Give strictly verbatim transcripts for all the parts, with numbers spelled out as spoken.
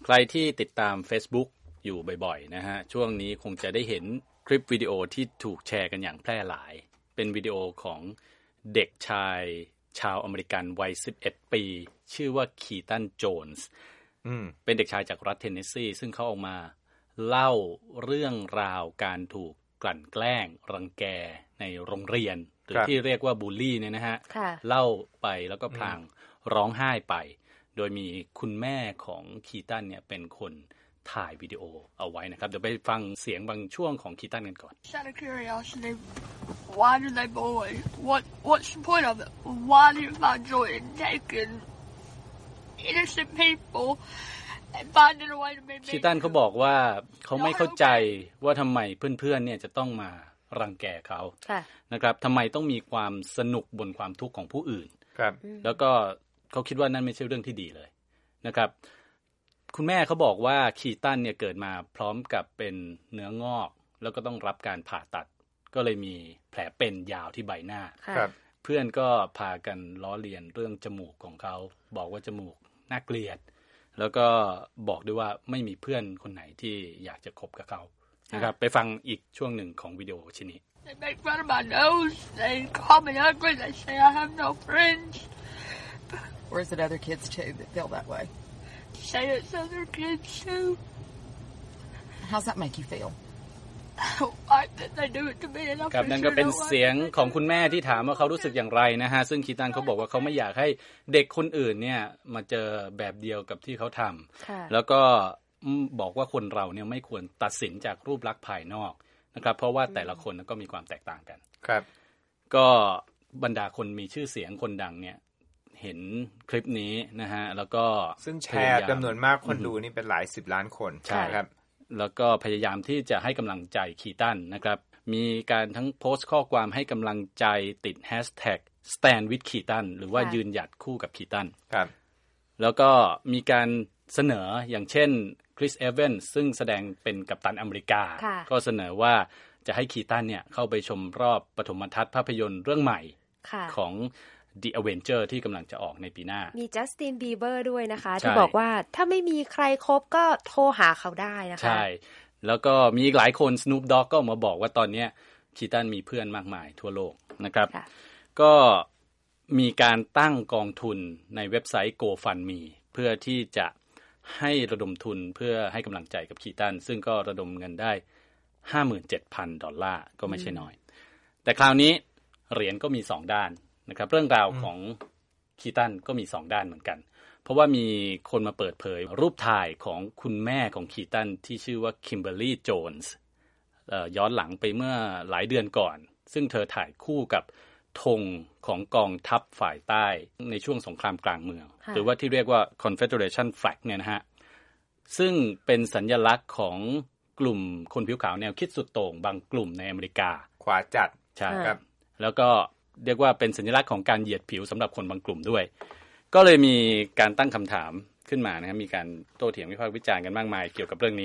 รที่ติดตาม Facebook อยู่บ่อยๆนะฮะช่วงนี้คงจะได้เห็นคลิปวิดีโอที่ถูกแชร์กันอย่างแพร่หลายเป็นวิดีโอของเด็กชายชาวอเมริกันวัยสิบเอ็ดปีชื่อว่าคีตันโจนส์เป็นเด็กชายจากรัฐเทนเนสซีซึ่งเขาออกมาเล่าเรื่องราวการถูกกลั่นแกล้งรังแกในโรงเรียนหรือที่เรียกว่าบูลลี่เนี่ยนะฮะเล่าไปแล้วก็พลางร้องไห้ไปโดยมีคุณแม่ของคีตันเนี่ยเป็นคนถ่ายวิดีโอเอาไว้นะครับเดี๋ยวไปฟังเสียงบางช่วงของคีตันกันก่อน Out of curiosity, why do they bully? What What's the point of it? Why do you find joy in taking innocent people and finding a way to make? คีตันเขาบอกว่าเขาไม่เข้าใจว่าทำไมเพื่อนๆเนี่ยจะต้องมารังแกเขานะครับทำไมต้องมีความสนุกบนความทุกข์ของผู้อื่นครับแล้วก็เขาคิดว่านั่นไม่ใช่เรื่องที่ดีเลยนะครับคุณแม่เขาบอกว่าคีตันเนี่ยเกิดมาพร้อมกับเป็นเนื้องอกแล้วก็ต้องรับการผ่าตัดก็เลยมีแผลเป็นยาวที่ใบหน้าเพื่อนก็พากันล้อเลียนเรื่องจมูกของเขาบอกว่าจมูกน่าเกลียดแล้วก็บอกด้วยว่าไม่มีเพื่อนคนไหนที่อยากจะคบกับเขานะครับไปฟังอีกช่วงหนึ่งของวิดีโอชิ้นนี้ They make fun of my nose. They call me ugly. They say I have no friends. Or is it other kids too that feel that way? Say it's other kids too. How's that make you feel? I don't like that they do it to me. And I ครับนั่นก็เป็นเสียงของคุณแม่ที่ถามว่าเขารู้สึกอย่างไรนะฮะซึ่งคีตันเขาบอกว่าเขาไม่อยากให้เด็กคนอื่นเนี่ยมาเจอแบบเดียวกับที่เขาทำแล้วก็บอกว่าคนเราเนี่ยไม่ควรตัดสินจากรูปลักษณ์ภายนอกนะครับเพราะว่าแต่ละคนก็มีความแตกต่างกันครับก็บรรดาคนมีชื่อเสียงคนดังเนี่ยเห็นคลิปนี้นะฮะแล้วก็ซึ่งแชร์จำนวนมากคนดูนี่เป็นหลายสิบล้านคนใช่ครับแล้วก็พยายามที่จะให้กำลังใจคีตันนะครับมีการทั้งโพสต์ข้อความให้กำลังใจติดแฮชแท็ก Stand with คีตันหรือว่ายืนหยัดคู่กับคีตันครับแล้วก็มีการเสนออย่างเช่นคริสเอเวนซึ่งแสดงเป็นกัปตันอเมริกาก็เสนอว่าจะให้คีตันเนี่ยเข้าไปชมรอบปฐมทัศน์ภาพยนตร์เรื่องใหม่ของ The Avenger ที่กำลังจะออกในปีหน้ามีจัสตินบีเบอร์ด้วยนะคะที่บอกว่าถ้าไม่มีใครคบก็โทรหาเขาได้นะคะใช่แล้วก็มีอีกหลายคน Snoop Dogg ก็มาบอกว่าตอนนี้คีตันมีเพื่อนมากมายทั่วโลกนะครับก็มีการตั้งกองทุนในเว็บไซต์ GoFundMe เพื่อที่จะให้ระดมทุนเพื่อให้กำลังใจกับคีตันซึ่งก็ระดมเงินได้ ห้าหมื่นเจ็ดพัน ดอลลาร์ก็ไม่ใช่น้อยแต่คราวนี้เหรียญก็มีสองด้านนะครับเรื่องราวของคีตันก็มีสองด้านเหมือนกันเพราะว่ามีคนมาเปิดเผยรูปถ่ายของคุณแม่ของคีตันที่ชื่อว่าคิมเบอร์รี่โจนส์ย้อนหลังไปเมื่อหลายเดือนก่อนซึ่งเธอถ่ายคู่กับธงของกองทัพฝ่ายใต้ในช่วงสงครามกลางเมืองหรือว่าที่เรียกว่า Confederation Flag เนี่ยนะฮะซึ่งเป็นสัญลักษณ์ของกลุ่มคนผิวขาวแนวคิดสุดโต่งบางกลุ่มในอเมริกาขวาจัดใช่ครับแล้วก็เรียกว่าเป็นสัญลักษณ์ของการเหยียดผิวสำหรับคนบางกลุ่มด้วยก็เลยมีการตั้งคำถามขึ้นมานะครับมีการโต้เถียงวิพากษ์วิจารณ์กันมากมายเกี่ยวกับเรื่องนี้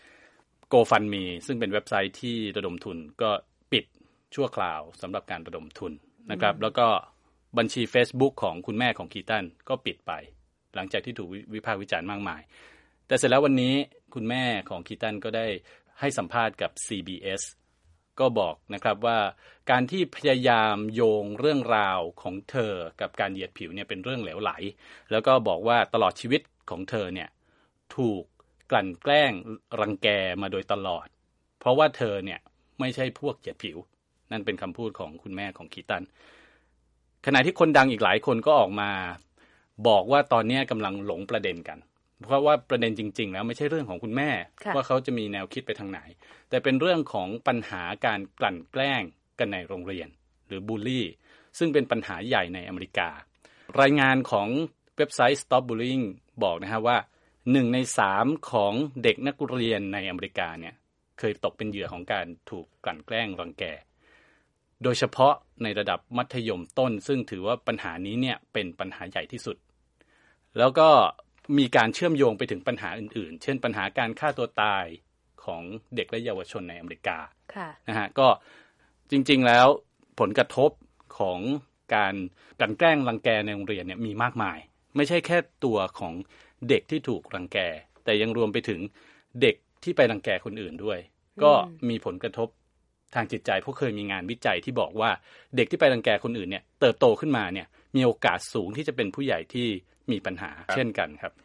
GoFundMe ซึ่งเป็นเว็บไซต์ที่ระดมทุนก็ปิดชั่วคราวสำหรับการระดมทุนนะครับแล้วก็บัญชี Facebook ของคุณแม่ของคีตันก็ปิดไปหลังจากที่ถูกวิพากษ์วิจารณ์มากมายแต่เสร็จแล้ววันนี้คุณแม่ของคีตันก็ได้ให้สัมภาษณ์กับ ซี บี เอส ก็บอกนะครับว่าการที่พยายามโยงเรื่องราวของเธอกับการเหยียดผิวเนี่ยเป็นเรื่องเหลวไหลแล้วก็บอกว่าตลอดชีวิตของเธอเนี่ยถูกกลั่นแกล้งรังแกมาโดยตลอดเพราะว่าเธอเนี่ยไม่ใช่พวกเหยียดผิวนั่นเป็นคำพูดของคุณแม่ของคีตันขณะที่คนดังอีกหลายคนก็ออกมาบอกว่าตอนนี้กำลังหลงประเด็นกันเพราะว่าประเด็นจริงๆแล้วไม่ใช่เรื่องของคุณแม่ว่าเขาจะมีแนวคิดไปทางไหนแต่เป็นเรื่องของปัญหาการกลั่นแกล้งกันในโรงเรียนหรือบูลลี่ซึ่งเป็นปัญหาใหญ่ในอเมริการายงานของเว็บไซต์ Stop Bullying บอกนะฮะว่าหนึ่งในสามของเด็กนักเรียนในอเมริกาเนี่ยเคยตกเป็นเหยื่อของการถูกกลั่นแกล้งรังแกโดยเฉพาะในระดับมัธยมต้นซึ่งถือว่าปัญหานี้เนี่ยเป็นปัญหาใหญ่ที่สุดแล้วก็มีการเชื่อมโยงไปถึงปัญหาอื่นๆเช่นปัญหาการฆ่าตัวตายของเด็กและเยาวชนในอเมริกานะฮะก็จริงๆแล้วผลกระทบของการกลั่นแกล้งรังแกในโรงเรียนเนี่ยมีมากมายไม่ใช่แค่ตัวของเด็กที่ถูกรังแกแต่ยังรวมไปถึงเด็กที่ไปรังแกคนอื่นด้วยก็มีผลกระทบทางจิตใจเพราะเคยมีงานวิจัยที่บอกว่าเด็กที่ไปรังแกคนอื่นเนี่ยเติบโตขึ้นมาเนี่ยมีโอกาสสูงที่จะเป็นผู้ใหญ่ที่มีปัญหาเช่นกันครับ